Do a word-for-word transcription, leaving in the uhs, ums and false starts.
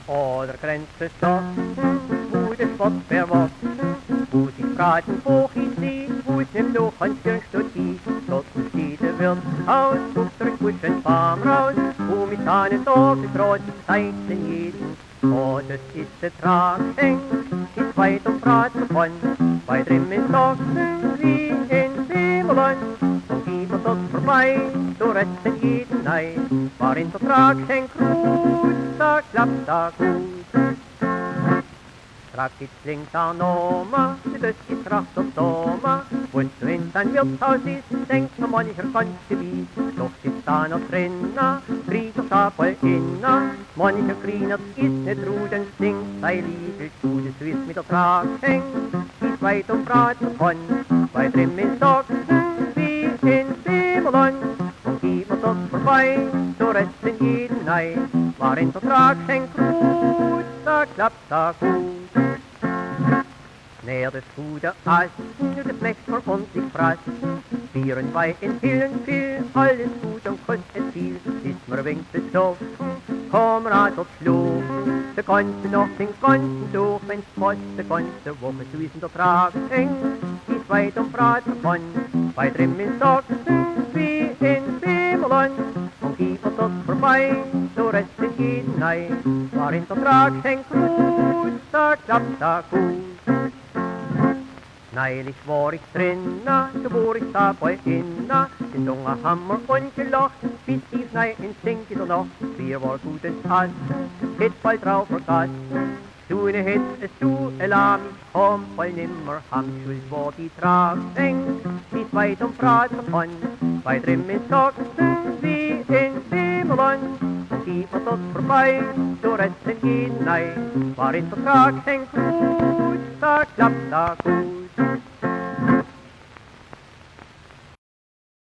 Oder Grenze stoppen, wo der Spott verwott, wo sich fragen, wo ich sie, wo es nimmt noch ein Kirchstut die, dort steht der Wirtshaus, guckt der Kuschen Farm raus, wo mit seinen Dorf rot, Zeichen jeden. Oh, das ist der Tragschenk, ist weit und breit davon, bei drin in Socken wie in Simmerland, und geht man dort vorbei, so retten jeden Neid, war in der Tragschenk ruht, da klappt da gut. Trag die links an Oma, das ist Tracht und Sommer, und wenn dein Wirtshaus ist, denkt man mancher Konzivit, doch sitzt da noch drinnen, Grieser Schafwoll inna, mancher Griener ist nicht Ruden, singt sei Liedel zu, das ist mit der Tragschenk, ist weit und breit davon, bei drin in Socken wie in Simmerland, und geht man dort vorbei, so retten jeden Neid, war in der Tragschenk ruht, da klappt da gut. Näher des gute Asten, das Mächtel von sich fraß, Bieren bei in vielen viel, alles gut und kostet viel, ist mir winkt besoffen, komm rat auf Schluch, der konnte noch den ganzen durch, wenn's post, der ganze Woche zu ist in der Tragschenk, ist weit und breit davon, bei drin in Socken, wie in Simmerland, und geht man dort vorbei, so retten jeden Neid, war in der Tragschenk gut, da klappt da gut. Neulich war ich drinna, so war ich da bei inna, den Dunger Hammer und gelacht, bis tief nei in Sink in der Nacht, wir war gutes Essen, hätt bald drauf vergessen, du ne hätt es du, elam, ich komm voll nimmer, ham Schuld war die Tragschenk, ist weit und breit davon, bei drin in Socken, wie in Simmerland, und geht man dort vorbei, so retten jeden Neid, war in der Tragschenk gut, da klappt da gut.